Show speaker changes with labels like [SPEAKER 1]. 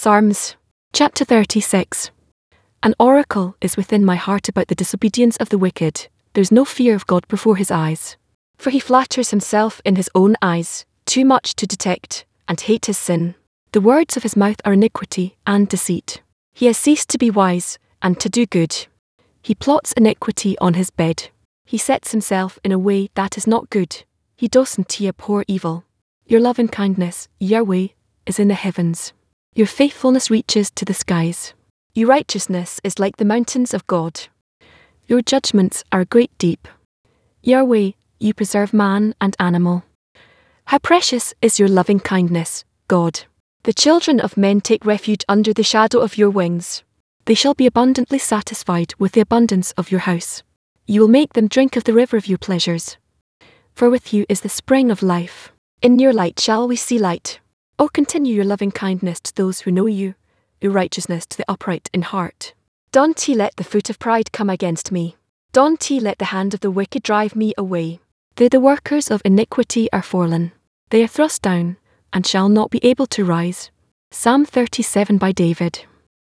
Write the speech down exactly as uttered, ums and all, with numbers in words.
[SPEAKER 1] Psalms, chapter thirty-six. An oracle is within my heart about the disobedience of the wicked. There is no fear of God before his eyes. For he flatters himself in his own eyes, too much to detect, and hate his sin. The words of his mouth are iniquity and deceit. He has ceased to be wise, and to do good. He plots iniquity on his bed. He sets himself in a way that is not good. He doesn't abhor evil. Your loving kindness, Yahweh, is in the heavens. Your faithfulness reaches to the skies. Your righteousness is like the mountains of God. Your judgments are great deep. Yahweh, you preserve man and animal. How precious is your loving kindness, God. The children of men take refuge under the shadow of your wings. They shall be abundantly satisfied with the abundance of your house. You will make them drink of the river of your pleasures. For with you is the spring of life. In your light shall we see light. O continue your loving kindness to those who know you, your righteousness to the upright in heart. Don't ye let the foot of pride come against me. Don't ye let the hand of the wicked drive me away. They the workers of iniquity are fallen. They are thrust down, and shall not be able to rise. Psalm thirty-seven by David.